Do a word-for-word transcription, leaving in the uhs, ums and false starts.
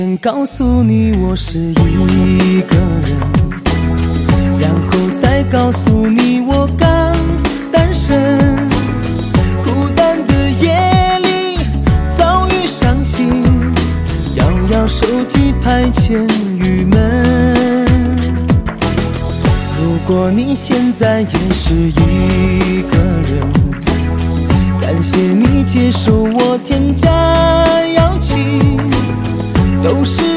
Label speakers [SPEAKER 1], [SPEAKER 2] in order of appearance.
[SPEAKER 1] 先告诉你我是一个人，然后再告诉你我刚单身。孤单的夜里早已伤心，摇摇手机排遣郁闷。如果你现在也是一个人，感谢你接受我添加邀请，都是